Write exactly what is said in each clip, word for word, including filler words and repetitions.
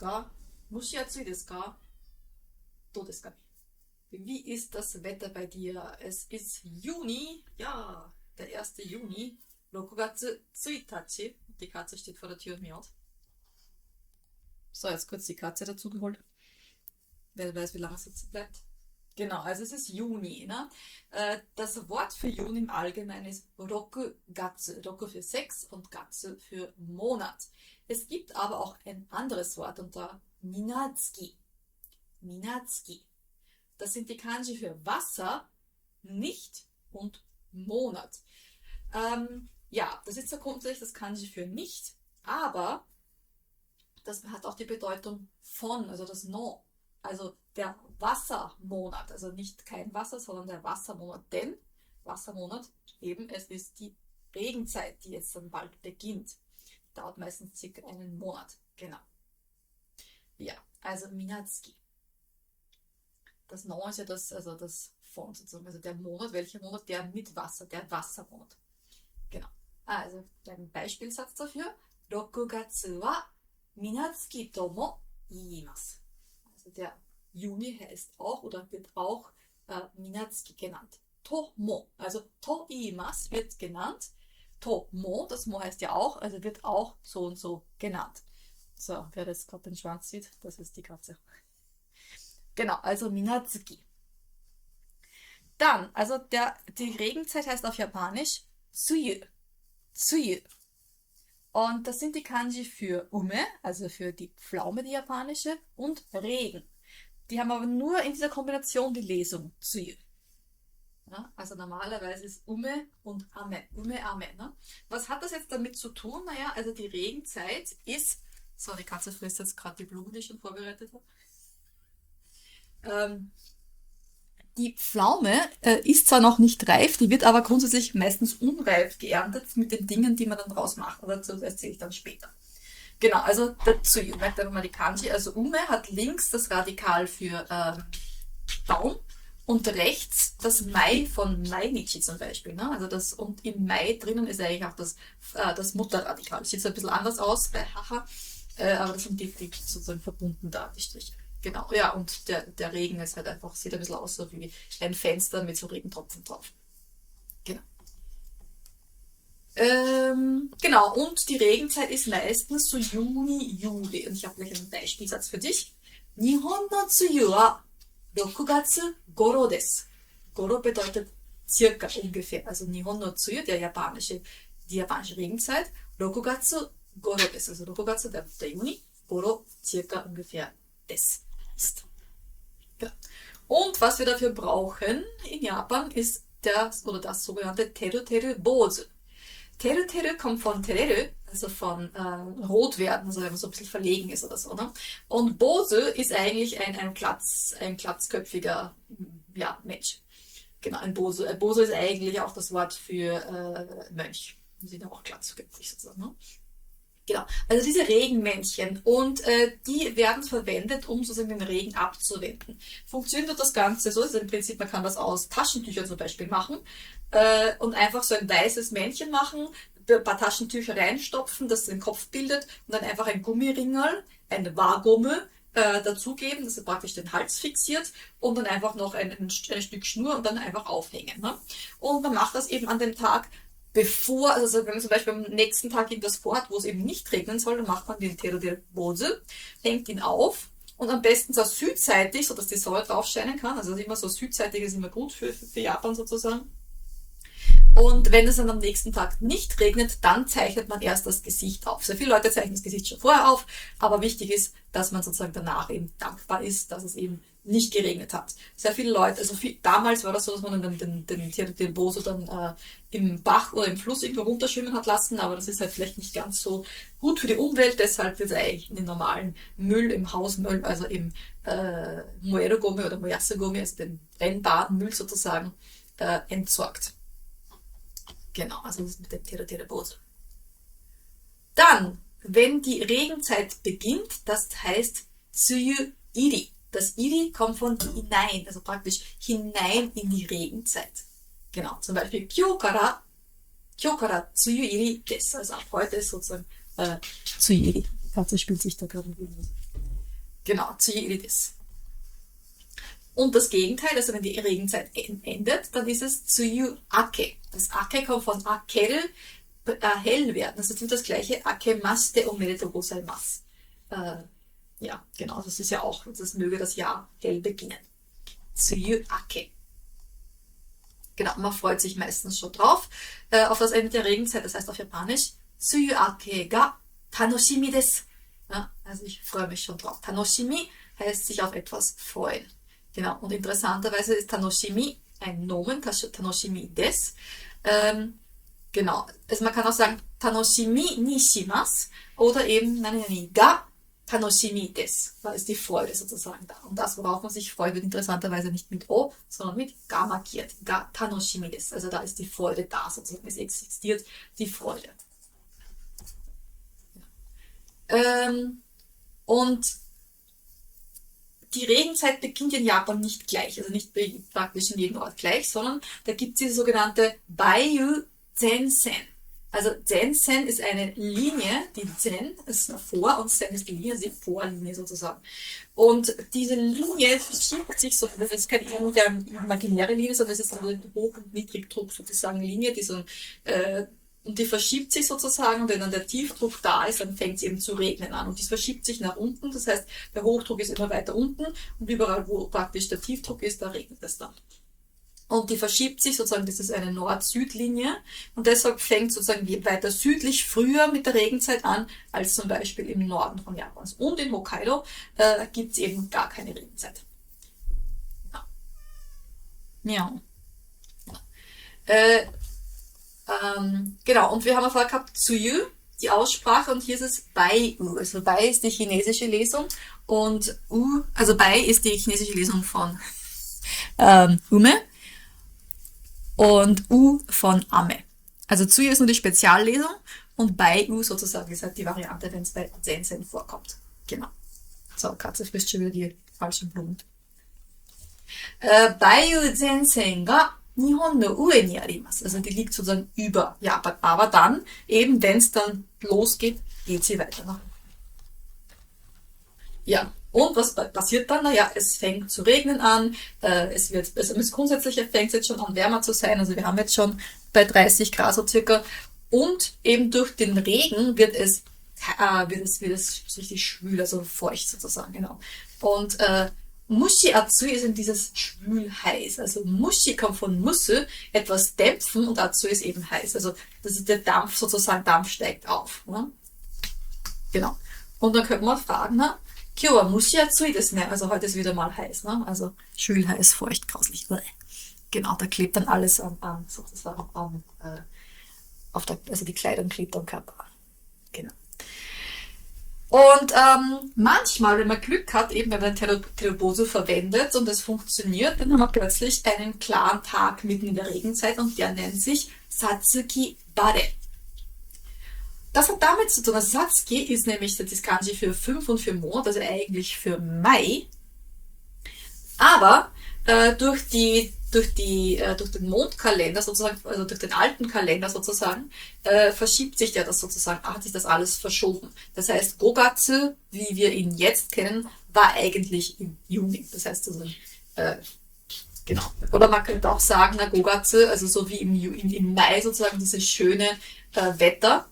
か蒸し暑いですかどうですかね? Wie ist das Wetter bei dir? Es ist Juni, ja, der erste Juni, ろくがつついたち. Die Katze steht vor der Tür und miaut. So, jetzt kurz die Katze dazu geholt. Wer weiß, wie lange sitzen bleibt. Genau, also es ist Juni. Ne? Äh, das Wort für Juni im Allgemeinen ist Rokugatsu. Roku für sechs und Gatsu für Monat. Es gibt aber auch ein anderes Wort, und zwar Minatsuki. Minatsuki. Das sind die Kanji für Wasser, nicht und Monat. Ähm, ja, das ist ja grundsätzlich das Kanji für nicht, aber das hat auch die Bedeutung von, also das No. Also der Wassermonat, also nicht kein Wasser, sondern der Wassermonat. Denn Wassermonat, eben, es ist die Regenzeit, die jetzt dann bald beginnt. Dauert meistens circa einen Monat. Genau. Ja, also Minatsuki. Das No ist ja das, also das von sozusagen, also der Monat, welcher Monat? Der mit Wasser, der Wassermonat. Genau. Also ein Beispielsatz dafür. Rokugatsu wa Minatsuki to mo iimasu. Also der Juni heißt auch oder wird auch äh, Minatsuki genannt. To mo, also to iimasu wird genannt. To mo, das Mo heißt ja auch, also wird auch so und so genannt. So, wer jetzt gerade den Schwanz sieht, das ist die Katze. Genau, also Minatsuki. Dann, also der, die Regenzeit heißt auf Japanisch Tsuyu. Tsuyu. Und das sind die Kanji für Ume, also für die Pflaume, die japanische, und Regen. Die haben aber nur in dieser Kombination die Lesung Tsuyu. Ja, also normalerweise ist Ume und Ame. Ume, Ame. Ne? Was hat das jetzt damit zu tun? Naja, also die Regenzeit ist... So, die Katze frisst jetzt gerade die Blumen, die ich schon vorbereitet habe. Ähm, die Pflaume äh, ist zwar noch nicht reif, die wird aber grundsätzlich meistens unreif geerntet mit den Dingen, die man dann draus macht. Aber dazu erzähle ich dann später. Genau, also dazu, merkt einfach mal die Kanji. Also Ume hat links das Radikal für ähm, Baum und rechts das Mai von Mainichi zum Beispiel. Ne? Also das, und im Mai drinnen ist eigentlich auch das, äh, das Mutterradikal. Das sieht so ein bisschen anders aus bei Haha, äh, aber das sind die, die sozusagen verbunden da, die Striche. Genau, ja, und der, der Regen ist halt einfach, sieht ein bisschen aus so wie ein Fenster mit so Regentropfen drauf. Genau. Ähm, genau, und die Regenzeit ist meistens so Juni, Juli. Und ich habe gleich einen Beispielsatz für dich. Nihon no tsuyu wa rokugatsu goro desu. Goro bedeutet circa, ungefähr. Also Nihon no tsuyu, der japanische, die japanische Regenzeit. Rokugatsu goro desu. Also Rokugatsu, der, der Juni. Goro, circa, ungefähr des ist. Ja. Und was wir dafür brauchen in Japan ist der oder das sogenannte Teru Teru Bozu. Teru Teru kommt von Tereru, also von äh, rot werden, also wenn man so ein bisschen verlegen ist oder so. Ne? Und Bozu ist eigentlich ein, ein, Glatz, ein glatzköpfiger ja, Mensch. Genau, ein Bozu. Ein Bozu ist eigentlich auch das Wort für äh, Mönch. Die sind auch glatzköpfig sozusagen. Ne? Genau, also diese Regenmännchen, und äh, die werden verwendet, um sozusagen den Regen abzuwenden. Funktioniert das Ganze so, also im Prinzip, man kann das aus Taschentüchern zum Beispiel machen äh, und einfach so ein weißes Männchen machen, ein paar Taschentücher reinstopfen, das den Kopf bildet, und dann einfach ein Gummiringel, ein Wagumme äh, dazugeben, das praktisch den Hals fixiert, und dann einfach noch ein, ein, ein Stück Schnur und dann einfach aufhängen. Ne? Und man macht das eben an dem Tag, bevor, also wenn man zum Beispiel am nächsten Tag irgendwas vorhat, wo es eben nicht regnen soll, dann macht man den Teru Teru Bozu, hängt ihn auf, und am besten so südseitig, sodass die Sonne drauf scheinen kann. Also immer so südseitig ist immer gut für, für Japan sozusagen. Und wenn es dann am nächsten Tag nicht regnet, dann zeichnet man erst das Gesicht auf. Sehr viele Leute zeichnen das Gesicht schon vorher auf, aber wichtig ist, dass man sozusagen danach eben dankbar ist, dass es eben nicht geregnet hat. Sehr viele Leute, also viel, damals war das so, dass man den, den, den, den, den Bozo dann äh, im Bach oder im Fluss irgendwo runterschwimmen hat lassen, aber das ist halt vielleicht nicht ganz so gut für die Umwelt, deshalb wird es eigentlich in den normalen Müll, im Hausmüll, also im äh, Moerogome oder Moyasugome, also den brennbaren Müll sozusagen, äh, entsorgt. Genau, also das ist mit dem Teru Teru Bozu. Dann, wenn die Regenzeit beginnt, das heißt Tsuyu Iri. Das Iri kommt von hinein, also praktisch hinein in die Regenzeit. Genau, zum Beispiel Kyo kara, Kyo kara Tsuyu Iri desu. Also ab heute ist sozusagen äh, Tsuyu Iri. Die Katze spielt sich da gerade irgendwie Genau, Tsuyuri desu. Und das Gegenteil, also wenn die Regenzeit endet, dann ist es Tsuyu Ake. Das Ake kommt von Akeru, äh, hell werden. Das ist das gleiche Akemashite omedetou gozaimasu. Äh, ja, genau, das ist ja auch, das möge das Jahr hell beginnen. Tsuyu Ake. Genau, man freut sich meistens schon drauf, äh, auf das Ende der Regenzeit, das heißt auf Japanisch, Tsuyu Ake ga tanoshimi desu. Ja, also ich freue mich schon drauf. Tanoshimi heißt sich auf etwas freuen. Genau, und interessanterweise ist Tanoshimi ein Nomen, Tanoshimi des. Ähm, genau, also man kann auch sagen Tanoshimi ni shimasu oder eben nani nani ga Tanoshimi des. Da ist die Freude sozusagen da. Und das, worauf man sich freut, wird interessanterweise nicht mit O, sondern mit Ga markiert. Ga Tanoshimi des. Also da ist die Freude da sozusagen. Es existiert die Freude. Ähm, und die Regenzeit beginnt in Japan nicht gleich, also nicht praktisch in jedem Ort gleich, sondern da gibt es diese sogenannte Baiyu Zensen. Also Zensen ist eine Linie, die Zen ist vor und Sen ist die Linie, also die Vorlinie sozusagen. Und diese Linie verschiebt sich so, das ist keine imaginäre Linie, sondern es ist eine Hoch- und Niedrigdruck sozusagen Linie, die so äh, und die verschiebt sich sozusagen, und wenn dann der Tiefdruck da ist, dann fängt es eben zu regnen an. Und das verschiebt sich nach unten, das heißt, der Hochdruck ist immer weiter unten und überall, wo praktisch der Tiefdruck ist, da regnet es dann. Und die verschiebt sich sozusagen, das ist eine Nord-Süd-Linie und deshalb fängt sozusagen weiter südlich früher mit der Regenzeit an, als zum Beispiel im Norden von Japans. Und in Hokkaido äh, gibt es eben gar keine Regenzeit. Ja. Ja. Äh, Ähm, genau, und wir haben ja vorher gehabt Tsuyu, die Aussprache, und hier ist es Bai-U. Also Bai ist die chinesische Lesung und U, also Bai ist die chinesische Lesung von ähm, Ume und U von Ame. Also Tsuyu ist nur die Speziallesung und Bai-U sozusagen ist halt die Variante, wenn es bei Zensen vorkommt. Genau. So, Katze frisst schon wieder die falschen Blumen. Äh, Bai-U Zensen ga Nihon no ue ni arimasu. Also die liegt sozusagen über Japan. Aber dann, eben wenn es dann losgeht, geht sie weiter nach. Ja, und was passiert dann? Naja, es fängt zu regnen an, äh, es wird, also grundsätzlich fängt es jetzt schon an wärmer zu sein, also wir haben jetzt schon bei dreißig Grad so circa. Und eben durch den Regen wird es, äh, wird es, wird es richtig schwül, also feucht sozusagen, genau. Und äh, Mushi Atsui ist in dieses schwül heiß. Also Mushi kommt von Musse, etwas dämpfen, und Atsui ist eben heiß. Also das ist der Dampf sozusagen, Dampf steigt auf. Ne? Genau. Und dann könnte man fragen, na, Kyo wa Mushi Atsui desu ne? Also heute ist wieder mal heiß. Ne? Also schwül, heiß, feucht, grauslich. Genau, da klebt dann alles an, an sozusagen an, äh, auf der, also die Kleidung klebt am Körper an. Genau. Und ähm, manchmal, wenn man Glück hat, eben wenn man Terobosu verwendet und es funktioniert, dann haben wir plötzlich einen klaren Tag mitten in der Regenzeit und der nennt sich Satsuki Bare. Das hat damit zu tun, also Satsuki ist nämlich das Kanji für fünf und für Mond, also eigentlich für Mai. Aber äh, durch die durch die äh, durch den Mondkalender sozusagen, also durch den alten Kalender sozusagen, äh, verschiebt sich ja das sozusagen, hat sich das alles verschoben. Das heißt, Gogatsu, wie wir ihn jetzt kennen, war eigentlich im Juni. Das heißt also, äh, genau. Oder man könnte auch sagen, na Gogatsu, also so wie im, im, im Mai sozusagen dieses schöne äh, Wetter,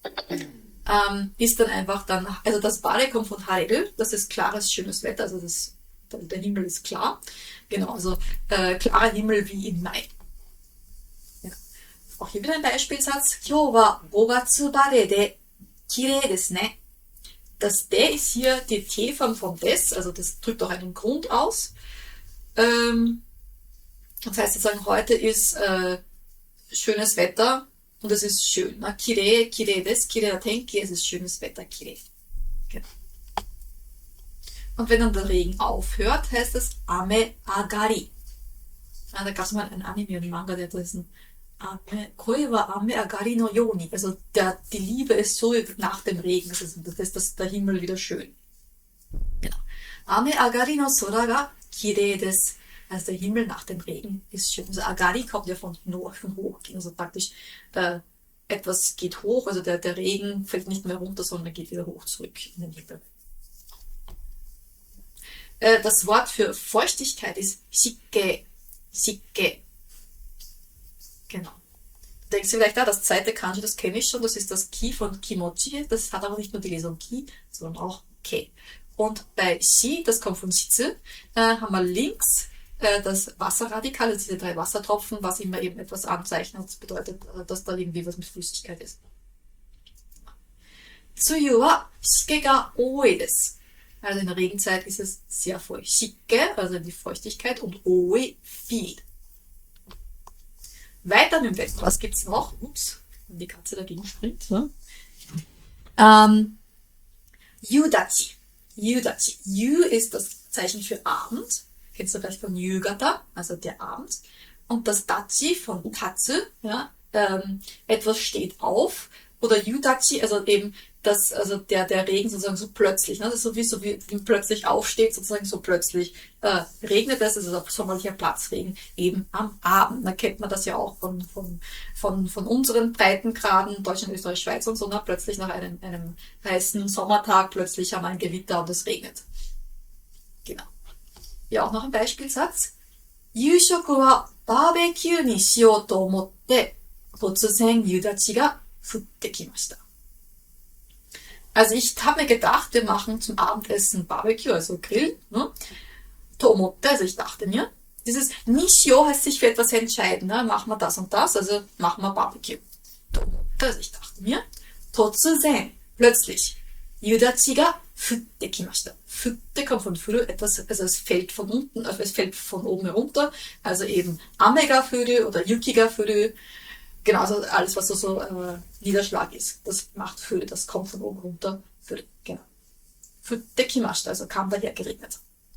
ähm, ist dann einfach dann, also das Bare kommt von Hareru, das ist klares, schönes Wetter, also das der Himmel ist klar. Genau, also äh, klarer Himmel wie im Mai. Ja. Auch hier wieder ein Beispielsatz. Kyou wa gogatsu bare de kirei desu ne. Das de ist hier die T-Form von des, also das drückt auch einen Grund aus. Ähm, das heißt sozusagen, heute ist äh, schönes Wetter und es ist schön. Na, kirei, kirei desu, kirei wa tenki, es ist schönes Wetter, kirei. Genau. Und wenn dann der Regen aufhört, heißt es Ame Agari. Ja, da gab es mal einen Anime und Manga, der da ist ein Ame, Koi wa Ame Agari no Yoni. Also der, die Liebe ist so nach dem Regen. Also das ist das, der Himmel wieder schön. Genau. Ame Agari no Sora ga kirei desu. Also der Himmel nach dem Regen ist schön. Also Agari kommt ja von, von hochgehen. Also praktisch äh, etwas geht hoch. Also der, der Regen fällt nicht mehr runter, sondern geht wieder hoch zurück in den Himmel. Äh, das Wort für Feuchtigkeit ist shike. Shike. Genau. Denkst du vielleicht, ah, das zweite Kanji, das kenne ich schon, das ist das Ki von Kimochi. Das hat aber nicht nur die Lesung Ki, sondern auch Ke. Und bei Shi, das kommt von Shitsu, äh, haben wir links äh, das Wasserradikal, also diese drei Wassertropfen, was immer eben etwas anzeichnet. Das bedeutet, äh, dass da irgendwie was mit Flüssigkeit ist. Tsuyu wa shike ga oi desu. Also in der Regenzeit ist es sehr feucht. Shike, also die Feuchtigkeit, und oi, viel. Weiter im Westen, was gibt's noch? Ups, wenn die Katze dagegen springt. Ne? Ähm, Yudachi. Yudachi. Yu ist das Zeichen für Abend. Kennst du vielleicht von Yugata, also der Abend. Und das Dachi von Katsu, ja, ähm, etwas steht auf. Oder Yudachi, also eben das, also der, der Regen sozusagen so plötzlich, ne? Das ist so wie, so wie, wie plötzlich aufsteht, sozusagen so plötzlich äh, regnet es, also auf sommerlicher Platzregen, eben am Abend. Da kennt man das ja auch von, von, von, von unseren Breitengraden, Deutschland, Österreich, Schweiz und so, ne? Plötzlich nach einem, einem heißen Sommertag, plötzlich haben wir ein Gewitter und es regnet. Genau. Ja, auch noch ein Beispielsatz. Yushoku wa barbecue ni shiyou to omotte, totsuzen yudachi ga futte kimashita. Also ich habe mir gedacht, wir machen zum Abendessen Barbecue, also Grill, ne? Tomotte, also ich dachte mir, dieses Nishio heißt sich für etwas entscheiden, ne? Machen wir das und das, also machen wir Barbecue. Tomotte, also ich dachte mir, totsuzen, plötzlich, yudachi ga futte kimashita. Futte kommt von furu, etwas, also es fällt von unten, also es fällt von oben herunter, also eben Ame ga furu oder Yuki ga furu. Genau, also alles, was so, so äh, Niederschlag ist, das macht Föhn, das kommt von oben runter. Föhn, genau. Futte kimashita, also kam daher geregnet.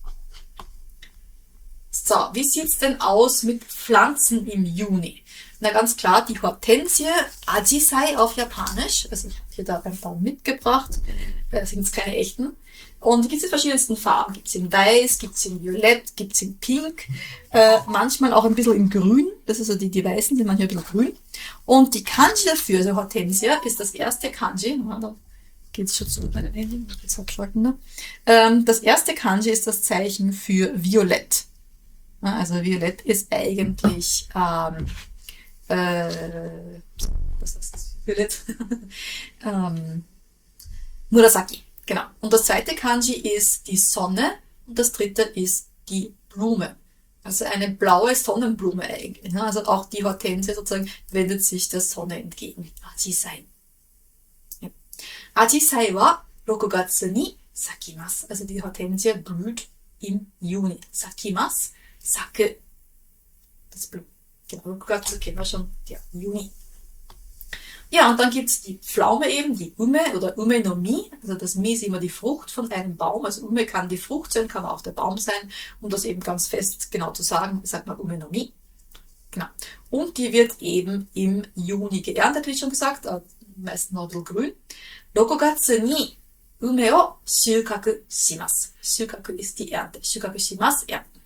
So, wie sieht's denn aus mit Pflanzen im Juni? Na ganz klar, die Hortensie, Ajisai auf Japanisch, also ich habe hier da ein paar mitgebracht, das sind jetzt keine echten. Und die gibt es in verschiedensten Farben. Gibt es in Weiß, gibt es in Violett, gibt es in Pink, äh, manchmal auch ein bisschen in Grün. Das ist also die, die Weißen sind manchmal ein bisschen grün. Und die Kanji dafür, also Hortensia, ist das erste Kanji. Ja, da geht's schon zu meinen Händen, jetzt abschalten, ne? ähm, Das erste Kanji ist das Zeichen für Violett. Ja, also Violett ist eigentlich, ähm, äh, was ist das? Violett? ähm, Murasaki. Genau. Und das zweite Kanji ist die Sonne und das dritte ist die Blume. Also eine blaue Sonnenblume eigentlich. Ne? Also auch die Hortensie sozusagen wendet sich der Sonne entgegen. Ajisai. Ja. Ajisai wa rokugatsu ni sakimasu. Also die Hortensie blüht im Juni. Sakimasu, saku. Das Blut. Genau, Rokugatsu kennen wir schon. Ja, Juni. Ja, und dann gibt's die Pflaume eben, die Ume oder Ume no Mi. Also das Mi ist immer die Frucht von einem Baum. Also Ume kann die Frucht sein, kann auch der Baum sein. Um das eben ganz fest genau zu sagen, sagt man Ume no Mi. Genau. Und die wird eben im Juni geerntet, wie schon gesagt, äh, meistens noch ein bisschen grün. Rokugatsu ni Ume o shukaku shimasu. Shukaku ist die Ernte. Shukaku shimasu, ernten.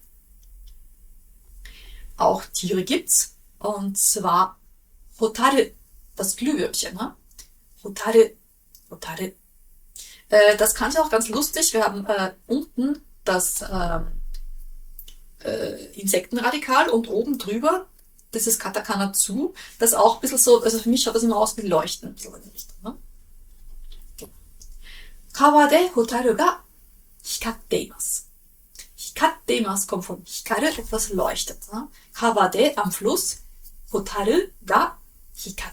Auch Tiere gibt's. Und zwar Hotaru. Das Glühwürmchen, ne? Hotaru, Hotaru. Äh, das kann ich auch ganz lustig. Wir haben äh, unten das ähm, äh, Insektenradikal und oben drüber das ist Katakana zu. Das auch ein bisschen so, also für mich schaut das immer aus wie Leuchten. So in die Richtung, ne? Kawa de hotaru ga hikatte imasu. Hikatte imasu kommt von hikaru, etwas leuchtet. Ne? Kawa de am Fluss, hotaru ga hikatte.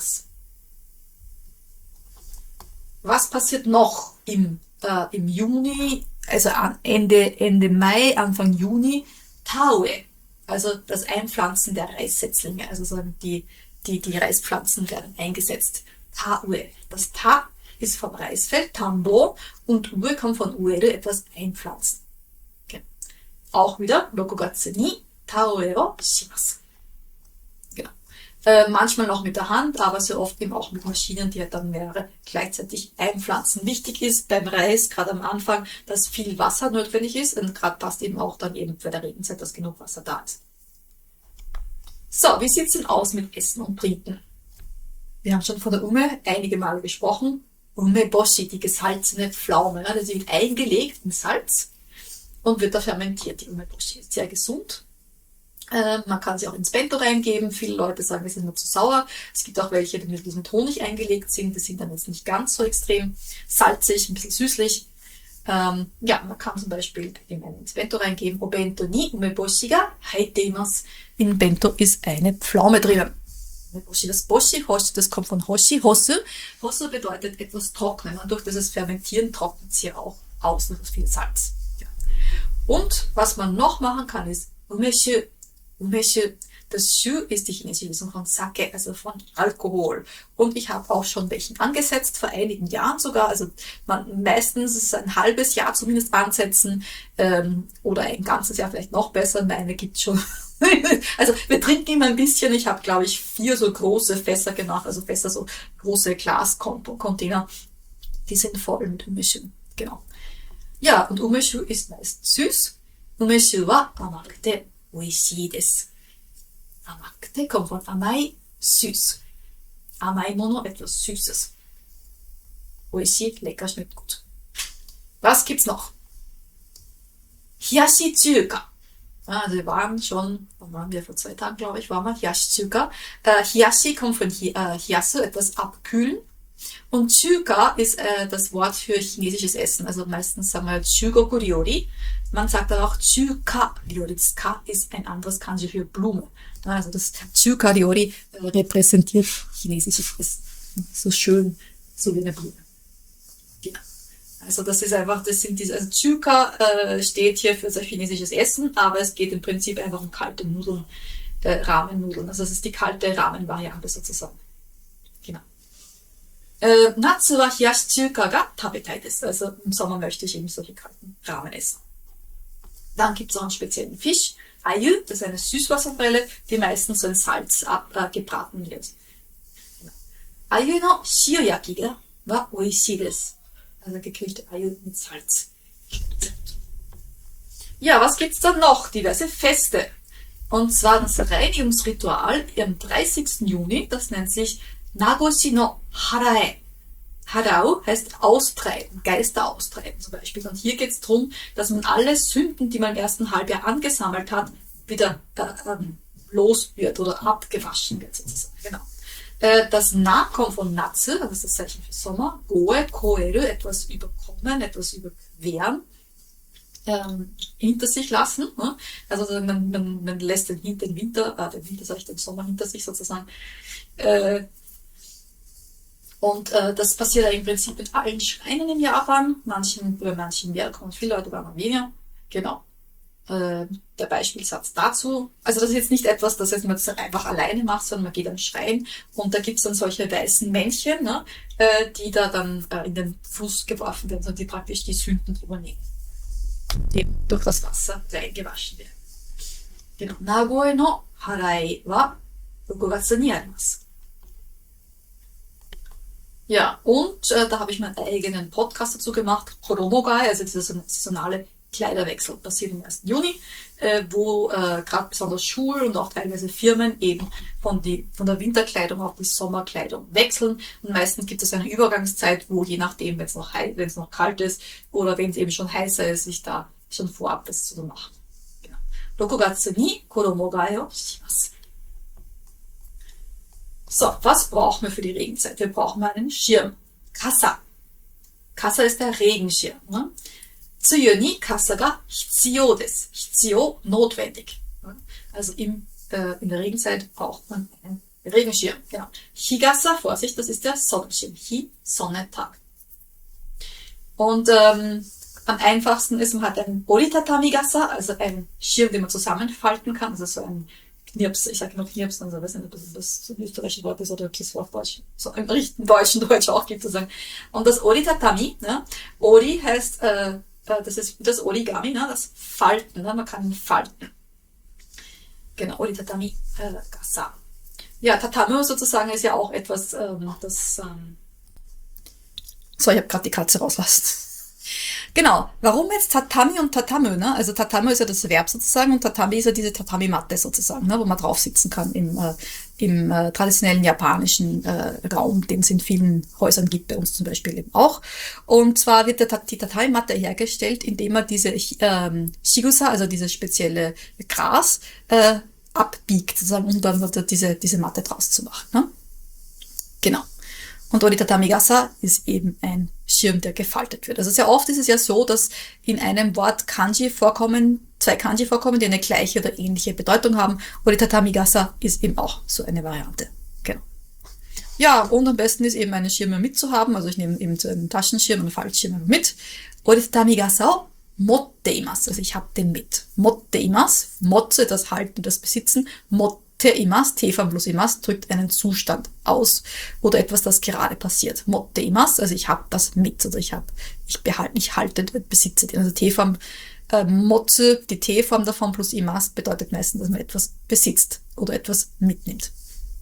Was passiert noch im, äh, im Juni, also Ende, Ende Mai, Anfang Juni? Taue, also das Einpflanzen der Reissetzlinge, also sagen die, die, die Reispflanzen werden eingesetzt. Taue, das Ta ist vom Reisfeld, Tambo, und Ue kommt von Ueru, etwas einpflanzen. Okay. Auch wieder, Rokugatsu ni Taue o shimasu. Äh, manchmal noch mit der Hand, aber sehr oft eben auch mit Maschinen, die halt dann mehrere gleichzeitig einpflanzen. Wichtig ist beim Reis, gerade am Anfang, dass viel Wasser notwendig ist und gerade passt eben auch dann eben für der Regenzeit, dass genug Wasser da ist. So, wie sieht's denn aus mit Essen und Trinken? Wir haben schon von der Ume einige Male gesprochen. Umeboshi, die gesalzene Pflaume, ja, das wird eingelegt in Salz und wird da fermentiert. Die Umeboshi ist sehr gesund. Äh, man kann sie auch ins Bento reingeben. Viele Leute sagen, die sind nur zu sauer. Es gibt auch welche, die mit diesem Honig eingelegt sind. Die sind dann jetzt nicht ganz so extrem salzig, ein bisschen süßlich. Ähm, ja, man kann zum Beispiel ins Bento reingeben. O bento ni umeboshi ga haite imasu. In Bento ist eine Pflaume drinnen. Umeboshi, das Boshi, Hoshi, das kommt von Hoshi, Hosu. Hosu bedeutet etwas trocknen. Und durch dieses Fermentieren trocknet sie auch aus, durch das viel Salz. Ja. Und was man noch machen kann, ist Umeshu. Umeshu. Das Shu ist die chinesische Lösung von Sake, also von Alkohol. Und ich habe auch schon welchen angesetzt, vor einigen Jahren sogar. Also man, meistens ist es ein halbes Jahr zumindest ansetzen ähm, oder ein ganzes Jahr vielleicht noch besser. Meine gibt's schon. Also wir trinken immer ein bisschen. Ich habe, glaube ich, vier so große Fässer gemacht, also Fässer, so große Glascontainer. Die sind voll mit Umeshu. Genau. Ja, und Umeshu ist meist süß. Umeshu wa amakute oishii desu. Amakute kommt von amai, süß. Amai Mono, etwas Süßes. Oishii, lecker, schmeckt gut. Was gibt's noch? Hiyashi Chuka. Also wir waren schon, wann waren wir vor zwei Tagen, glaube ich, waren wir, Hiyashi Chuka. Äh, Hiyashi kommt von Hi, äh, Hiyasu, etwas abkühlen. Und Chuka ist äh, das Wort für chinesisches Essen. Also meistens sagen wir Chugoku Ryori. Man sagt aber auch Chuka Ryori. Das Ka ist ein anderes Kanji für Blume. Also das Chuka Ryori äh, repräsentiert chinesisches Essen. So schön, so wie eine Blume. Genau. Also das ist einfach, das sind diese, also Chuka äh, steht hier für so chinesisches Essen, aber es geht im Prinzip einfach um kalte Nudeln, äh, Ramennudeln. Also das ist die kalte Ramen-Variante sozusagen. Genau. Äh, Natsu wa hiyashi chuka ga tabetai desu. Also im Sommer möchte ich eben solche kalten Ramen essen. Dann gibt es auch einen speziellen Fisch, Ayu, das ist eine Süßwasserforelle, die meistens so in Salz ab, äh, gebraten wird. Ayu no shioyaki ga wa oishii desu. Also gekühlte Ayu mit Salz. Ja, was gibt's dann noch? Diverse Feste. Und zwar das Reinigungsritual am dreißigsten Juni, das nennt sich Nagoshi no Harae. Harau heißt austreiben, Geister austreiben zum Beispiel. Und hier geht es darum, dass man alle Sünden, die man im ersten Halbjahr angesammelt hat, wieder äh, ähm, los wird oder abgewaschen wird sozusagen. Genau. Äh, das Na kommt von Natsu, das ist das Zeichen für Sommer. Goe, koeru, etwas überkommen, etwas überqueren, ähm, hinter sich lassen. Ne? Also man, man, man lässt den, den Winter, äh, den Winter sag ich, den Sommer hinter sich sozusagen. Äh, Und äh, das passiert ja im Prinzip in allen Schreinen in Japan. Manchen, bei manchen mehr kommen viele Leute, bei manchen weniger. Genau. Äh, der Beispielsatz dazu. Also das ist jetzt nicht etwas, das jetzt man das einfach alleine macht, sondern man geht an den Schrein und da gibt's dann solche weißen Männchen, ne, äh, die da dann äh, in den Fluss geworfen werden, und die praktisch die Sünden übernehmen. Die durch das Wasser reingewaschen werden. Genau. Nagoe no Harai wa uku gatsu ni arimasu. Ja, und äh, da habe ich meinen eigenen Podcast dazu gemacht, Koromogai, also dieser saisonale Kleiderwechsel, passiert am ersten Juni, äh, wo äh, gerade besonders Schulen und auch teilweise Firmen eben von, die, von der Winterkleidung auf die Sommerkleidung wechseln. Und meistens gibt es eine Übergangszeit, wo je nachdem, wenn es noch, wenn es noch kalt ist oder wenn es eben schon heißer ist, sich da schon vorab das zu machen. Genau. Rokugatsu ni Koromogai o shimasu. So, was brauchen wir für die Regenzeit? Wir brauchen mal einen Schirm. Kasa. Kasa ist der Regenschirm. Ne? Tsuyu ni kasa ga hitsuyou desu. Hitsuyou, notwendig. Also im, äh, in der Regenzeit braucht man einen Regenschirm. Genau. Higasa, Vorsicht, das ist der Sonnenschirm. Hi, Sonne, Tag. Und ähm, am einfachsten ist, man hat einen Oritatami-Gasa, also einen Schirm, den man zusammenfalten kann. Also so ein Knirps, ich sage noch Knirps, also ich weiß nicht, ob das, das so ein österreichisches Wort ist oder ob das auf Deutsch, so im richtigen deutschen Deutsch auch gibt, sozusagen. Und das Oritatami, ne? Ori heißt, äh, das ist das Origami, ne? Das Falten, ne? Man kann ihn falten. Genau, Oritatami, äh, Gasa. Ja, Tatami sozusagen ist ja auch etwas, ähm, das, ähm, so, ich habe gerade die Katze rauslassen. Genau. Warum jetzt Tatami und Tatame? Ne? Also Tatame ist ja das Verb sozusagen und Tatami ist ja diese Tatami-Matte sozusagen, ne? Wo man drauf sitzen kann im, äh, im äh, traditionellen japanischen äh, Raum, den es in vielen Häusern gibt, bei uns zum Beispiel eben auch. Und zwar wird der, die Tatami-Matte hergestellt, indem man diese ähm, Shigusa, also dieses spezielle Gras, äh, abbiegt, sozusagen, um dann diese, diese Matte draus zu machen. Ne? Genau. Und Oritatami-gasa ist eben ein Schirm, der gefaltet wird. Also sehr oft ist es ja so, dass in einem Wort Kanji vorkommen, zwei Kanji vorkommen, die eine gleiche oder ähnliche Bedeutung haben. Oritatami-gasa ist eben auch so eine Variante. Genau. Ja, und am besten ist eben eine Schirme mitzuhaben. Also ich nehme eben so einen Taschenschirm, einen Faltschirm mit. Oritatami-gasa motte imasu. Also ich habe den mit. Motte imasu. Motze, das Halten, das Besitzen. Motte Te imas, Teform plus imas, drückt einen Zustand aus oder etwas, das gerade passiert. Motte imas, also ich habe das mit, also ich habe, ich behalte, ich halte, besitze den. Also Teform, äh, Motze, die T-Form davon plus imas bedeutet meistens, dass man etwas besitzt oder etwas mitnimmt.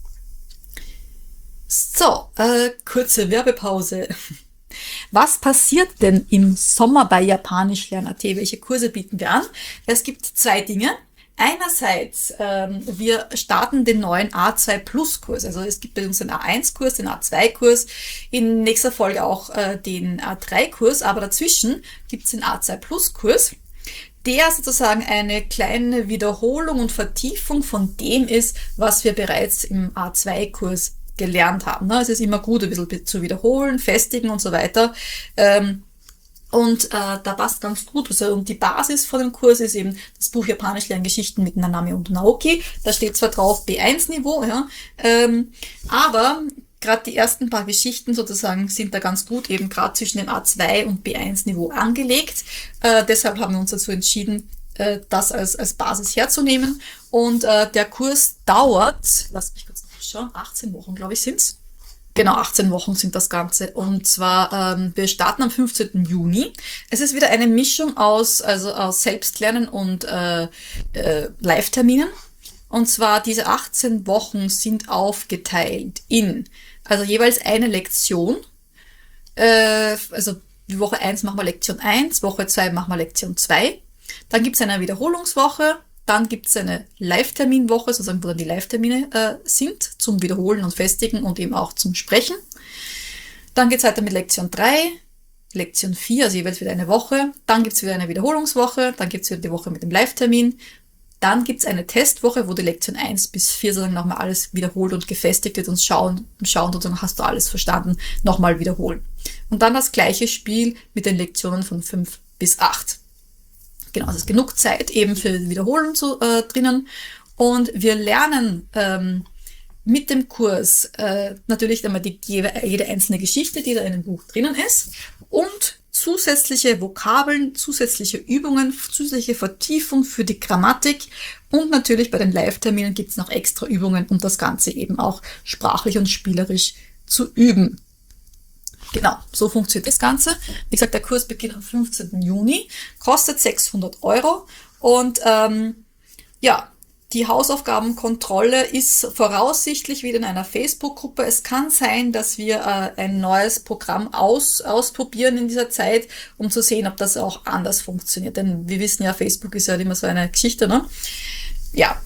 So, äh, kurze Werbepause. Was passiert denn im Sommer bei Japanisch lernen punkt at? Welche Kurse bieten wir an? Es gibt zwei Dinge. Einerseits, ähm, wir starten den neuen A zwei Plus Kurs. Also es gibt bei uns den A eins Kurs, den A zwei Kurs, in nächster Folge auch äh, den A drei Kurs, aber dazwischen gibt es den A zwei Plus Kurs, der sozusagen eine kleine Wiederholung und Vertiefung von dem ist, was wir bereits im A zwei Kurs gelernt haben. Es ist immer gut, ein bisschen zu wiederholen, festigen und so weiter. Ähm, Und äh, da passt ganz gut. Also, und die Basis von dem Kurs ist eben das Buch Japanisch lernen Geschichten mit Nanami und Naoki. Da steht zwar drauf B eins Niveau, ja, ähm, aber gerade die ersten paar Geschichten sozusagen sind da ganz gut eben gerade zwischen dem A zwei und B eins Niveau angelegt. Äh, deshalb haben wir uns dazu entschieden, äh, das als, als Basis herzunehmen. Und äh, der Kurs dauert, lasst mich kurz nachschauen, achtzehn Wochen, glaube ich, sind's. Genau, achtzehn Wochen sind das Ganze. Und zwar, ähm, wir starten am fünfzehnten Juni. Es ist wieder eine Mischung aus, also aus Selbstlernen und äh, äh, Live-Terminen. Und zwar diese achtzehn Wochen sind aufgeteilt in, also jeweils eine Lektion. Äh, also die Woche eins machen wir Lektion eins, Woche zwei machen wir Lektion zwei. Dann gibt es eine Wiederholungswoche. Dann gibt es eine Live-Terminwoche, sozusagen, wo dann die Live-Termine äh, sind, zum Wiederholen und Festigen und eben auch zum Sprechen. Dann geht es weiter mit Lektion drei, Lektion vier, also jeweils wieder eine Woche. Dann gibt es wieder eine Wiederholungswoche, dann gibt es wieder die Woche mit dem Live-Termin. Dann gibt es eine Testwoche, wo die Lektion eins bis vier sozusagen nochmal alles wiederholt und gefestigt wird und schauen, und schauen sozusagen, hast du alles verstanden, nochmal wiederholen. Und dann das gleiche Spiel mit den Lektionen von fünf bis acht. Genau, also ist genug Zeit eben für Wiederholen zu, äh, drinnen. Und wir lernen ähm, mit dem Kurs äh, natürlich einmal die, jede einzelne Geschichte, die da in dem Buch drinnen ist. Und zusätzliche Vokabeln, zusätzliche Übungen, zusätzliche Vertiefung für die Grammatik. Und natürlich bei den Live-Terminen gibt es noch extra Übungen, um das Ganze eben auch sprachlich und spielerisch zu üben. Genau, so funktioniert das Ganze. Wie gesagt, der Kurs beginnt am fünfzehnten Juni, kostet sechshundert Euro und ähm, ja, die Hausaufgabenkontrolle ist voraussichtlich wieder in einer Facebook-Gruppe. Es kann sein, dass wir äh, ein neues Programm aus, ausprobieren in dieser Zeit, um zu sehen, ob das auch anders funktioniert. Denn wir wissen ja, Facebook ist ja immer so eine Geschichte, ne? Ja.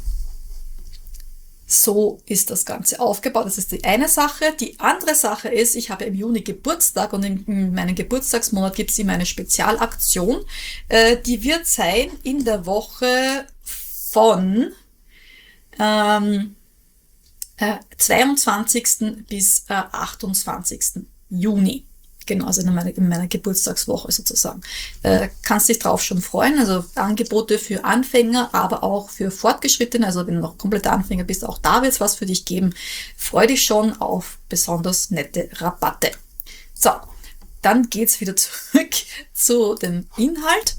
So ist das Ganze aufgebaut. Das ist die eine Sache. Die andere Sache ist, ich habe im Juni Geburtstag und in, in meinem Geburtstagsmonat gibt es immer eine Spezialaktion. Äh, die wird sein in der Woche von ähm, äh, zweiundzwanzigsten bis äh, achtundzwanzigsten Juni. Genau, also in meiner, in meiner Geburtstagswoche sozusagen. Äh, kannst dich drauf schon freuen. Also Angebote für Anfänger, aber auch für Fortgeschrittene. Also wenn du noch kompletter Anfänger bist, auch da wird es was für dich geben. Freu dich schon auf besonders nette Rabatte. So, dann geht's wieder zurück zu dem Inhalt.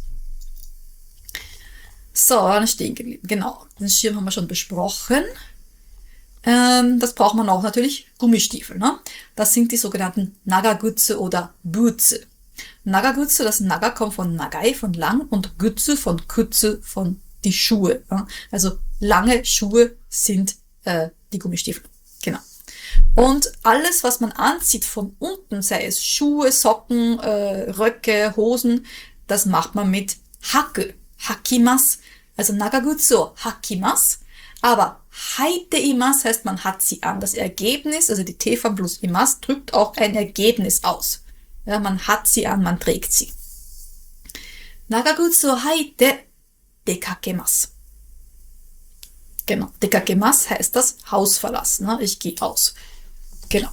So, dann stehen geblieben. Genau, den Schirm haben wir schon besprochen. Ähm, das braucht man auch natürlich Gummistiefel. Ne? Das sind die sogenannten Nagagutsu oder Butsu. Nagagutsu, das Naga kommt von Nagai, von lang, und Gutsu von Kutsu, von die Schuhe. Ja? Also lange Schuhe sind äh, die Gummistiefel. Genau. Und alles, was man anzieht von unten, sei es Schuhe, Socken, äh, Röcke, Hosen, das macht man mit haku, hakimasu. Also Nagagutsu o hakimasu. Aber haite imasu heißt, man hat sie an. Das Ergebnis, also die T-Form plus imasu, drückt auch ein Ergebnis aus. Ja, man hat sie an, man trägt sie. Nagagutsu o haite dekakemasu. Genau, dekakemasu heißt das Haus verlassen. Ne? Ich gehe aus. Genau.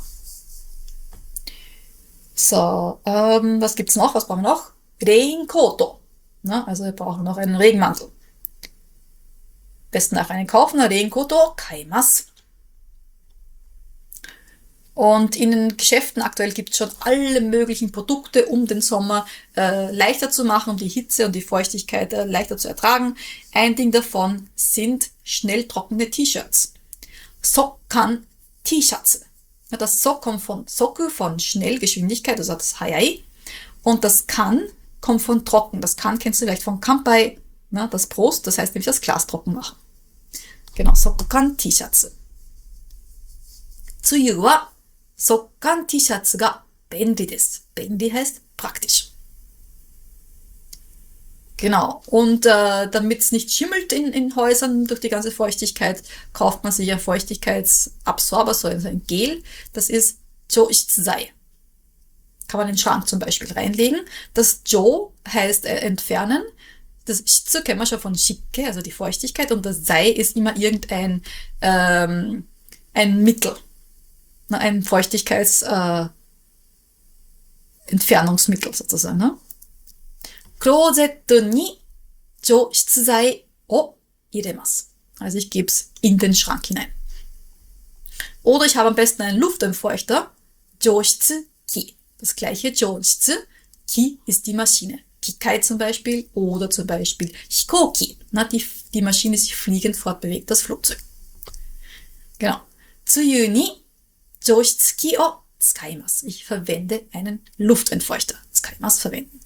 So, ähm, was gibt's noch? Was brauchen wir noch? Reinkoto. Ne? Also wir brauchen noch einen Regenmantel. Besten nach einen kaufen, Reinkoto kaimasu. Und in den Geschäften aktuell gibt es schon alle möglichen Produkte, um den Sommer äh, leichter zu machen, um die Hitze und die Feuchtigkeit äh, leichter zu ertragen. Ein Ding davon sind schnell trockene T-Shirts. Sokkan T-Shirts. Ja, das Sok kommt von Soku, von Schnellgeschwindigkeit, also das Hayai. Und das Kan kommt von trocken. Das Kan kennst du vielleicht von Kanpai, ne, das Prost, das heißt nämlich das Glas trocken machen. Genau, Sokkan T-Shirts. Tsuyu wa Sokkan T-Shirts ga benri desu. Benri heißt praktisch. Genau, und äh, damit es nicht schimmelt in, in Häusern durch die ganze Feuchtigkeit, kauft man sich ein Feuchtigkeitsabsorber, so ein Gel. Das ist Joishitsai. Kann man in den Schrank zum Beispiel reinlegen. Das Jo heißt äh, entfernen. Das Shitsu kennen wir schon von Shicke, also die Feuchtigkeit. Und das Sei ist immer irgendein ähm, ein Mittel. Ein Feuchtigkeits-Entfernungsmittel äh, Entfernungsmittel sozusagen. Ne? Closet ni Joshitsai o iremasu. Also ich gebe es in den Schrank hinein. Oder ich habe am besten einen Luftentfeuchter. Joshitsu-ki. Das gleiche Joshitsu. Ki ist die Maschine. Kikai zum Beispiel. Oder zum Beispiel Hikoki. Na, die, die Maschine sich fliegend fortbewegt, das Flugzeug. Genau. Tsuyu ni Joshitsuki o tsukaimasu. Ich verwende einen Luftentfeuchter. Tsukaimasu verwenden.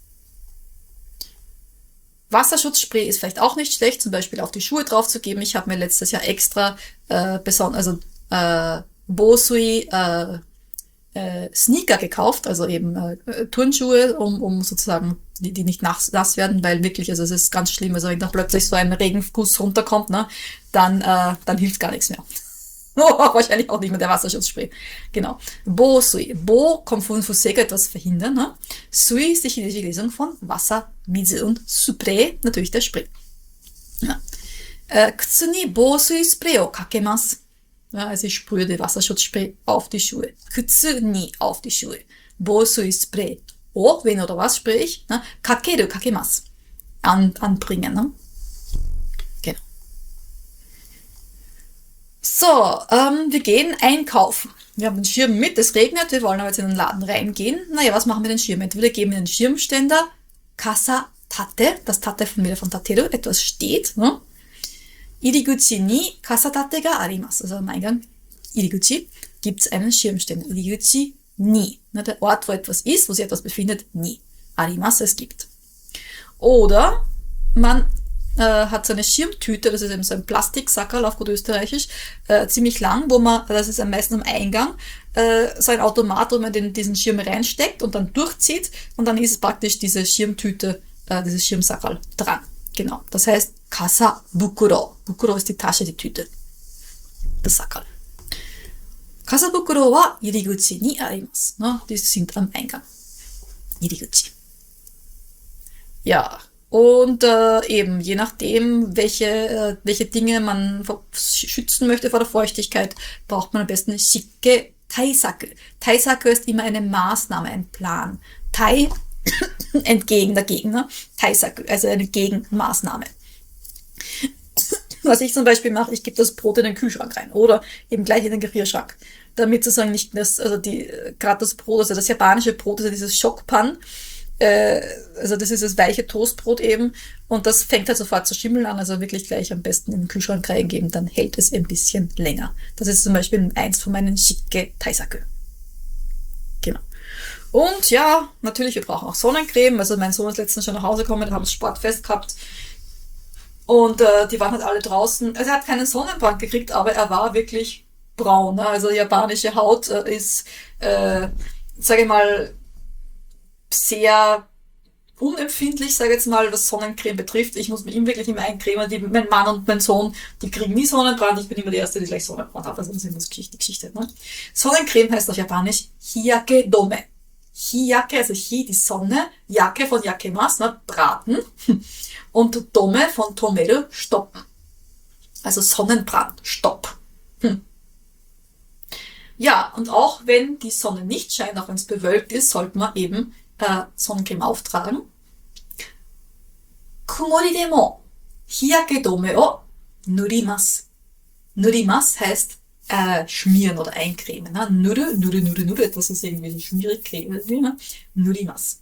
Wasserschutzspray ist vielleicht auch nicht schlecht, zum Beispiel auf die Schuhe drauf zu geben. Ich habe mir letztes Jahr extra äh, besonders, also äh, Bosui äh, äh, Sneaker gekauft, also eben äh, Turnschuhe, um, um sozusagen, die, die nicht nass, nass werden, weil wirklich, also es ist ganz schlimm, also wenn da plötzlich so ein Regenguss runterkommt, ne, dann, äh, dann hilft gar nichts mehr. Wahrscheinlich auch nicht mehr der Wasserschutzspray. Genau. Bo Sui. Bo kommt von Fusega, etwas verhindern. Ne? Sui ist die chinesische Lesung von Wasser, Mize und Spray, natürlich der Spray. Ja. Äh, Kutsu ni Bo Sui Spray o kakemasu. Ja, also ich sprühe den Wasserschutzspray auf die Schuhe. Kutsu ni auf die Schuhe. Bo Sui Spray o, wen oder was spray ich? Ne? Kakeru, kakemasu. An, anbringen. Ne? So, ähm, wir gehen einkaufen. Wir haben den Schirm mit, es regnet, wir wollen aber jetzt in den Laden reingehen. Naja, was machen wir mit dem Schirm? Entweder geben wir den Schirmständer, Kasa Tate, das Tate von mir von Tateru, etwas steht. Ne? Iriguchi ni Kasa Tate ga arimasu. Also am Eingang, Iriguchi, gibt's einen Schirmständer. Iriguchi ni. Ne, der Ort, wo etwas ist, wo sich etwas befindet, ni. Arimasu, es gibt. Oder man äh, hat so eine Schirmtüte, das ist eben so ein Plastiksackerl auf gut österreichisch, äh, ziemlich lang, wo man, das ist am meisten am Eingang, äh, so ein Automat, wo man den, diesen Schirm reinsteckt und dann durchzieht und dann ist es praktisch diese Schirmtüte, äh, dieses Schirmsackerl dran. Genau. Das heißt Kasa Bukuro. Bukuro ist die Tasche, die Tüte. Das Sackerl. Kasa Bukuro wa iriguchi ni arimasu. Ne? Die sind am Eingang. Iriguchi. Ja. Und äh, eben, je nachdem, welche, äh, welche Dinge man schützen möchte vor der Feuchtigkeit, braucht man am besten Shike Taisaku. Taisaku ist immer eine Maßnahme, ein Plan. Tai, entgegen, dagegen, ne? Taisaku, also eine Gegenmaßnahme. Was ich zum Beispiel mache, ich gebe das Brot in den Kühlschrank rein oder eben gleich in den Gefrierschrank. Damit sozusagen nicht das, also die, gerade das Brot, also das japanische Brot, also dieses Shokpan, also das ist das weiche Toastbrot eben und das fängt halt sofort zu schimmeln an, also wirklich gleich am besten in den Kühlschrank reingeben, dann hält es ein bisschen länger. Das ist zum Beispiel eins von meinen Shike Taisaku. Genau. Und ja, natürlich, wir brauchen auch Sonnencreme, also mein Sohn ist letztens schon nach Hause gekommen, wir haben das Sportfest gehabt und äh, die waren halt alle draußen, also er hat keinen Sonnenbrand gekriegt, aber er war wirklich braun, ne? Also japanische Haut äh, ist, äh, sage ich mal, sehr unempfindlich, sage ich jetzt mal, was Sonnencreme betrifft. Ich muss mich immer wirklich immer eincremen. Die, mein Mann und mein Sohn, die kriegen nie Sonnenbrand. Ich bin immer die Erste, die gleich Sonnenbrand hat. Also das ist immer die Geschichte. Ne? Sonnencreme heißt auf Japanisch Hiyake Dome. Hiyake, also Hi, die Sonne, Yake von Yakemas, ne, braten. Und Dome von Tomeru, stoppen. Also Sonnenbrand, stopp. Hm. Ja, und auch wenn die Sonne nicht scheint, auch wenn es bewölkt ist, sollte man eben äh, Sonnencreme auftragen. Kumori de mo hiyake-dome o nurimasu. Nurimasu heißt äh, schmieren oder eincremen. Ne? Nuru, nuru, nuru, nuru, etwas ist irgendwie schmierig, creme. Ne? Nurimasu.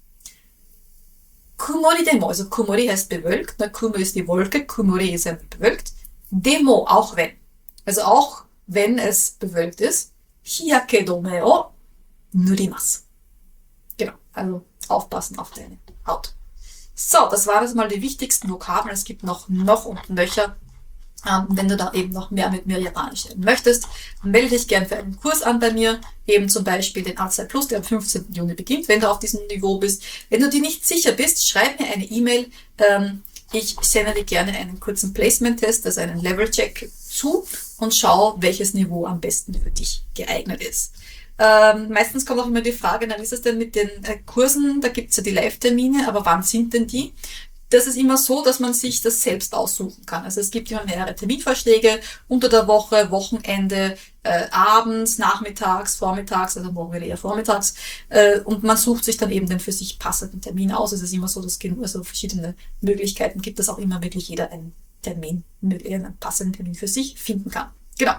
Kumori demo, also Kumori heißt bewölkt. Ne? Kumo ist die Wolke, Kumori ist ja bewölkt. Demo, auch wenn. Also auch wenn es bewölkt ist. Hiyake-dome o nurimasu. Genau, also aufpassen auf deine Haut. So, das waren jetzt mal die wichtigsten Vokabeln. Es gibt noch noch und nöcher. Ähm, wenn du da eben noch mehr mit mir Japanisch lernen möchtest, melde dich gern für einen Kurs an bei mir. Eben zum Beispiel den A zwei Plus, der am fünfzehnten Juni beginnt, wenn du auf diesem Niveau bist. Wenn du dir nicht sicher bist, schreib mir eine E-Mail. Ähm, ich sende dir gerne einen kurzen Placement-Test, also einen Level-Check zu und schau, welches Niveau am besten für dich geeignet ist. Ähm, meistens kommt auch immer die Frage, na, wie ist es denn mit den äh, Kursen? Da gibt's ja die Live-Termine, aber wann sind denn die? Das ist immer so, dass man sich das selbst aussuchen kann. Also es gibt immer mehrere Terminvorschläge unter der Woche, Wochenende, äh, abends, nachmittags, vormittags, also morgen wieder eher vormittags. Äh, und man sucht sich dann eben den für sich passenden Termin aus. Es ist immer so, dass es also verschiedene Möglichkeiten gibt, dass auch immer wirklich jeder einen Termin, einen passenden Termin für sich finden kann. Genau.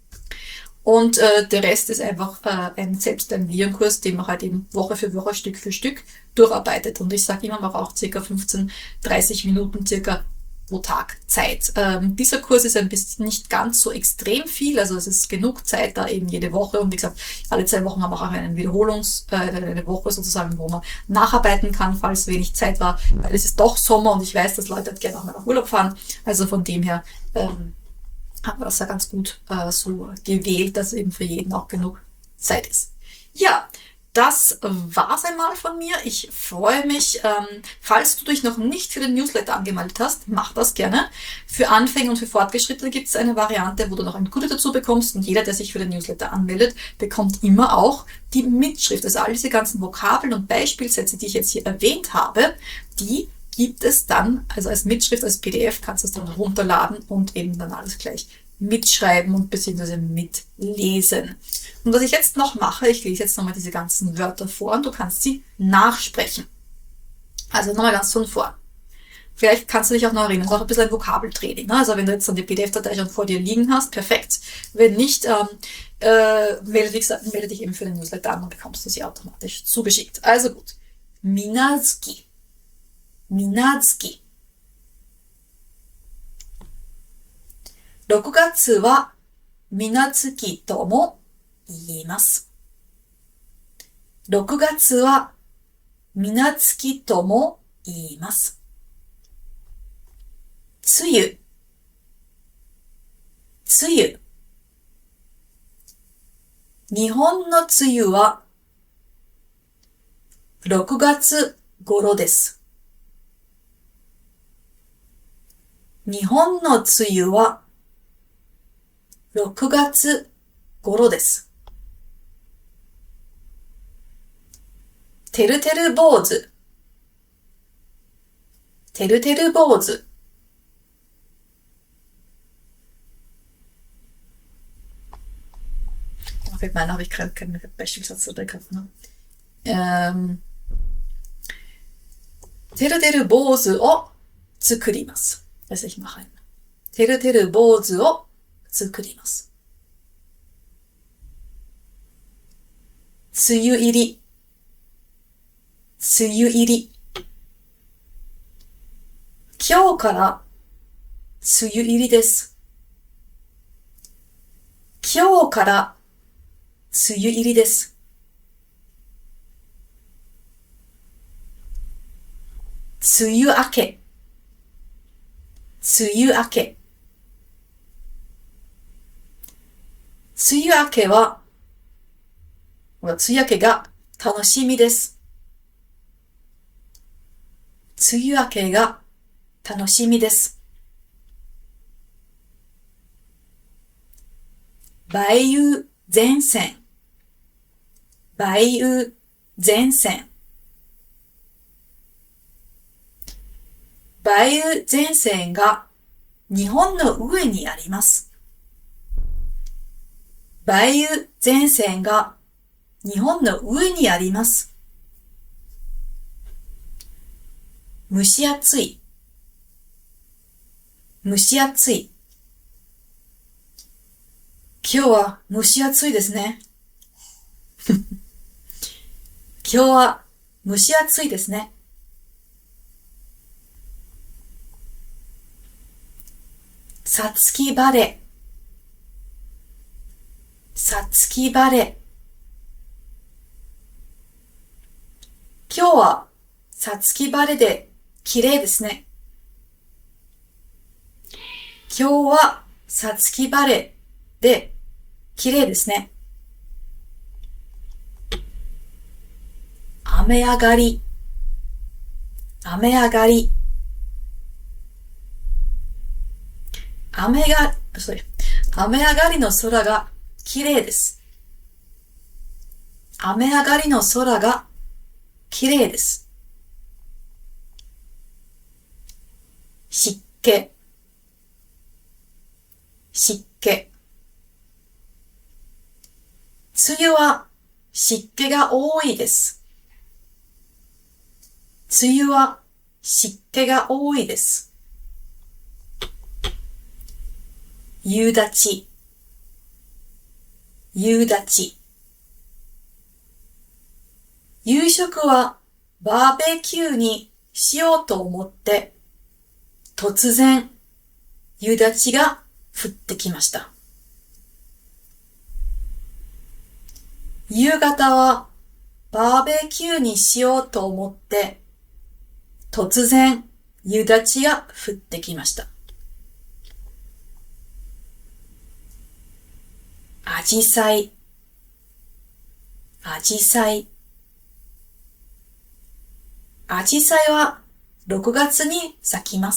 Und äh, der Rest ist einfach äh, ein selbst ein Virenkurs, den man halt eben Woche für Woche, Stück für Stück durcharbeitet. Und ich sage immer, man braucht circa fünfzehn, dreißig Minuten circa pro Tag Zeit. Ähm, dieser Kurs ist ein bisschen nicht ganz so extrem viel, also es ist genug Zeit da eben jede Woche. Und wie gesagt, alle zwei Wochen haben wir auch einen Wiederholungs, äh, eine Woche sozusagen, wo man nacharbeiten kann, falls wenig Zeit war. Weil es ist doch Sommer und ich weiß, dass Leute halt gerne auch mal auf Urlaub fahren. Also von dem her ähm, haben wir das ja ganz gut äh, so gewählt, dass eben für jeden auch genug Zeit ist. Ja, das war's einmal von mir. Ich freue mich, ähm, falls du dich noch nicht für den Newsletter angemeldet hast, mach das gerne. Für Anfänger und für Fortgeschrittene gibt es eine Variante, wo du noch ein Goodie dazu bekommst und jeder, der sich für den Newsletter anmeldet, bekommt immer auch die Mitschrift. Also all diese ganzen Vokabeln und Beispielsätze, die ich jetzt hier erwähnt habe, die gibt es dann, also als Mitschrift, als P D F, kannst du es dann runterladen und eben dann alles gleich mitschreiben und beziehungsweise mitlesen. Und was ich jetzt noch mache, ich lese jetzt nochmal diese ganzen Wörter vor und du kannst sie nachsprechen. Also nochmal ganz von vor. Vielleicht kannst du dich auch noch erinnern, das ist auch ein bisschen ein Vokabeltraining. Ne? Also wenn du jetzt dann die P D F-Datei schon vor dir liegen hast, perfekt. Wenn nicht, ähm, äh, melde, dich, melde dich eben für den Newsletter an und bekommst du sie automatisch zugeschickt. Also gut. Minazuki. Minazuki. ろくがつはみなつきとも言います。ろくがつはみなつきとも言います。梅雨、梅雨。日本の梅雨はろくがつ頃です。日本の梅雨はろくがつ頃です。てるてる坊主、てるてる坊主。Fällt mir ein, habe ich gerade keinen Beispielsatz oder gehabt. Ne? Ähm, てるてる坊主を作ります。Also ich mache einen. てるてる坊主を作ります。梅雨入り、梅雨入り。今日から梅雨入りです。今日から梅雨入りです。梅雨明け、梅雨明け。梅雨明けは、梅雨明けが楽しみです。 梅雨明けが楽しみです。梅雨前線、梅雨前線。梅雨前線が日本の上にあります。梅雨前線が日本の上にあります。蒸し暑い、蒸し暑い。今日は蒸し暑いですね。今日は蒸し暑いですね。さつき晴れ、さつき晴れ。今日はさつき晴れで綺麗ですね。今日はさつき晴れで綺麗ですね。雨上がり、雨上がり。雨が、それ、雨上がりの空が綺麗です。雨上がりの空が綺麗です。湿気、湿気。梅雨は湿気が多いです。梅雨は湿気が多いです。夕立、夕立。夕食はバーベキューにしようと思って、突然夕立が降ってきました。夕方はバーベキューにしようと思って、突然夕立が降ってきました。あじさい、あじさい。あじさいはろくがつに咲きます。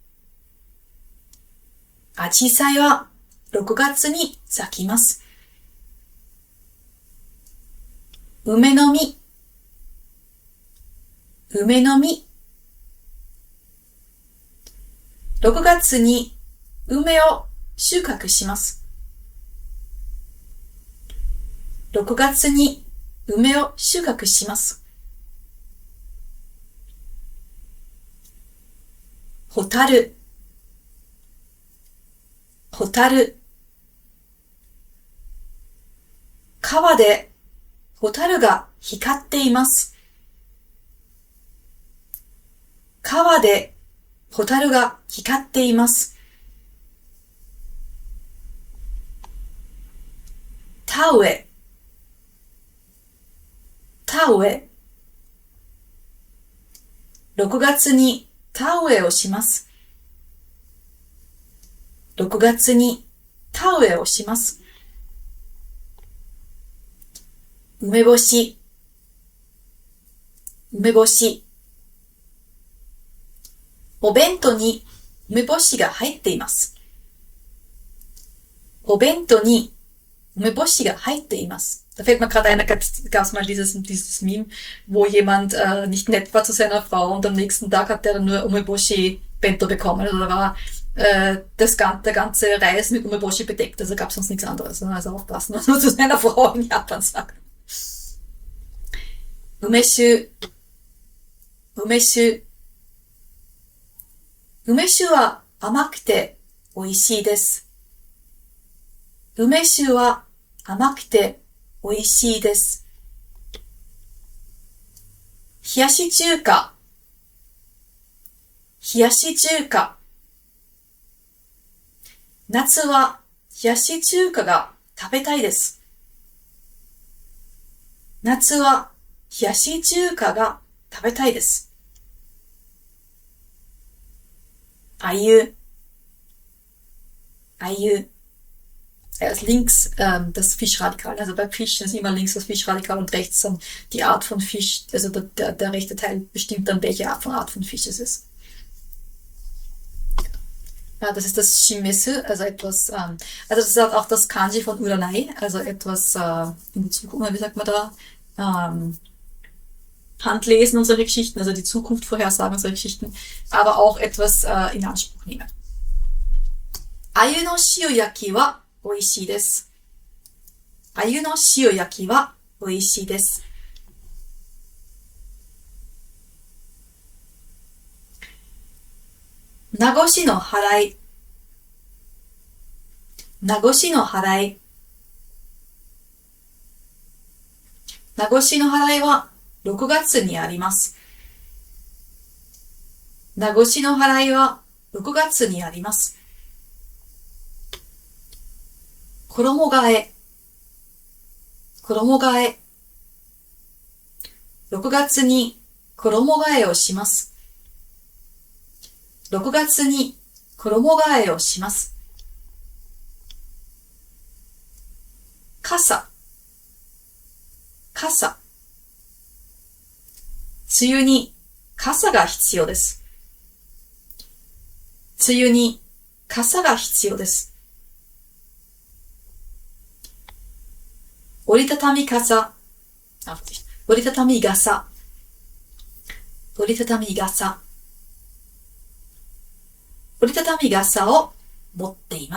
あじさいはろくがつに咲きます。梅の実、梅の実。ろくがつに梅を収穫します。ろくがつに梅を収穫します。ホタル、ホタル。川でホタルが光っています。川でホタルが光っています。田植え、田植え。ろくがつに田植えをします。ろくがつに田植えをします。梅干し、梅干し。お弁当に梅干しが入っています。お弁当に梅干しが入っています。Da fällt mir gerade ein, da gab es mal dieses, dieses Meme, wo jemand äh, nicht nett war zu seiner Frau und am nächsten Tag hat er dann nur Umeboshi Bento bekommen. Also da war äh, das, der ganze Reis mit Umeboshi bedeckt, also gab es sonst nichts anderes. Also aufpassen, was man zu seiner Frau in Japan sagt. Umeshu, Umeshu. 梅酒は甘くて美味しいです。梅酒は甘くて美味しいです。冷やし中華、冷やし中華。夏は冷やし中華が食べたいです。夏は冷やし中華が食べたいです。あゆ、あゆ。 erst links ähm, das Fischradikal. Also bei Fischen ist immer links das Fischradikal und rechts dann die Art von Fisch. Also der, der, der rechte Teil bestimmt dann, welche Art von Art von Fisch es ist. Ja, das ist das Shimesu, also etwas, ähm, also das ist auch das Kanji von Uranai, also etwas äh, in die Zukunft, wie sagt man da, ähm, Handlesen und solche Geschichten, also die Zukunft vorhersagen und solche Geschichten, aber auch etwas äh, in Anspruch nehmen. Ayu no shioyaki wa oishii desu. Ayu no shioyaki wa oishii desu. Nagoshi no harai. Nagoshi no harai. Nagoshi no harai waろくがつにあります。名越の払いはろくがつにあります。衣替え、衣替え。ろくがつに衣替えをします。ろくがつに衣替えをします。傘、傘。梅雨に傘が必要です。梅雨に傘が必要です。折りたたみ傘、あ、折りたたみ傘、折りたたみ傘、折りたたみ傘を持っています。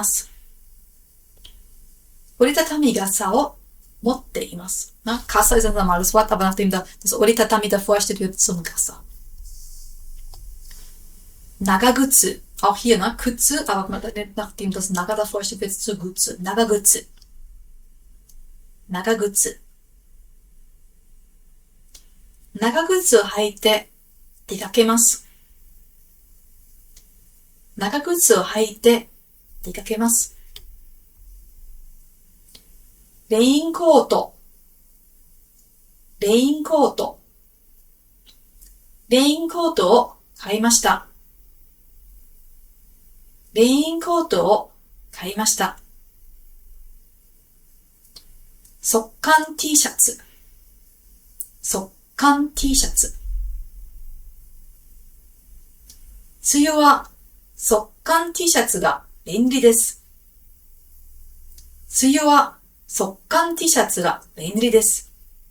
折りたたみ傘を持っています。Na, Kassa ist ein normales Wort, aber nachdem da das Oritatami davor steht, wird es zum Kassa. Nagagutsu. Auch hier, ne? Kutsu, aber nachdem das Naga davor steht, wird es zu Gutsu. Nagagutsu. Nagagutsu. Nagagutsu を履いて出かけます。長靴を履いて出かけます。レインコート、レインコート、レインコートを買いました。レインコートを買いました。速乾 T シャツ、速乾 T シャツ。梅雨は速乾 T シャツが便利です。梅雨は速乾 T シャツが便利です。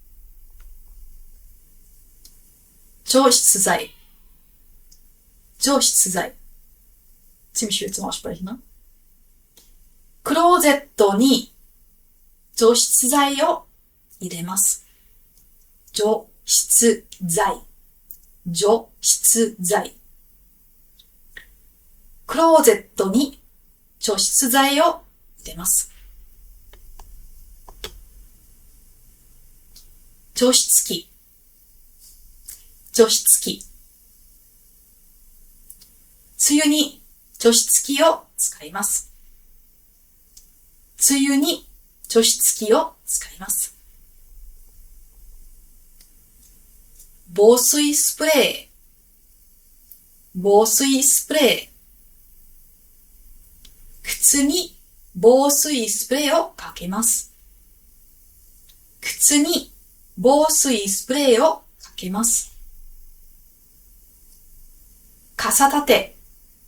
除湿剤、除湿剤。ziemlich schwer zum Aussprechen, ne? クローゼットに除湿剤を入れます。除湿剤、除湿剤。クローゼットに除湿剤を入れます。除湿機、除湿機。梅雨に除湿機を使います。梅雨に除湿機を使います。防水スプレー、防水スプレー。靴に防水スプレーをかけます。靴に防水スプレーをかけます。傘立て、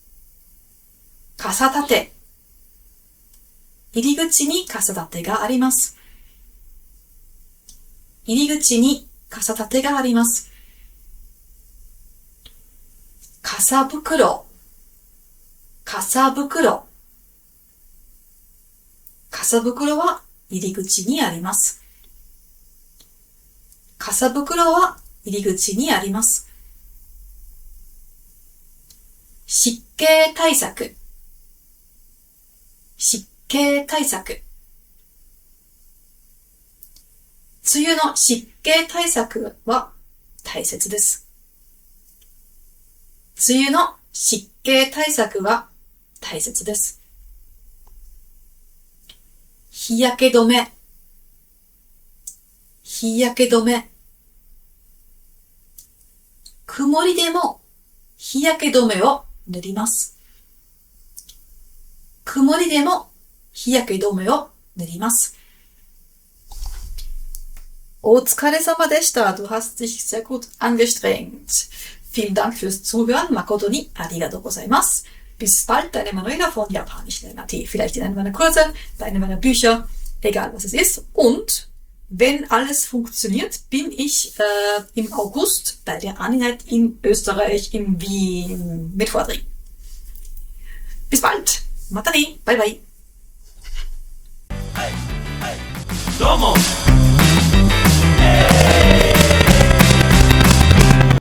傘立て。入り口に傘立てがあります。入り口に傘立てがあります。傘袋、傘袋。傘袋は入り口にあります。傘袋は入り口にあります。湿気対策、湿気対策。梅雨の湿気対策は大切です。梅雨の湿気対策は大切です。日焼け止め、日焼け止め。曇りでも日焼け止めを塗ります。曇りでも日焼け止めを塗ります。お疲れ様でした。Du hast dich sehr gut angestrengt. Vielen Dank fürs Zuhören. Makoto ni arigatou gozaimasu. Bis bald, deine Manuela von Japanisch lernen punkt at. Vielleicht in einem meiner Kurse, bei einem meiner Bücher, egal was es ist. Und wenn alles funktioniert, bin ich äh, im August bei der Aninet in Österreich, in Wien, mit Vorträgen. Bis bald. Mata ne. Bye bye. どうも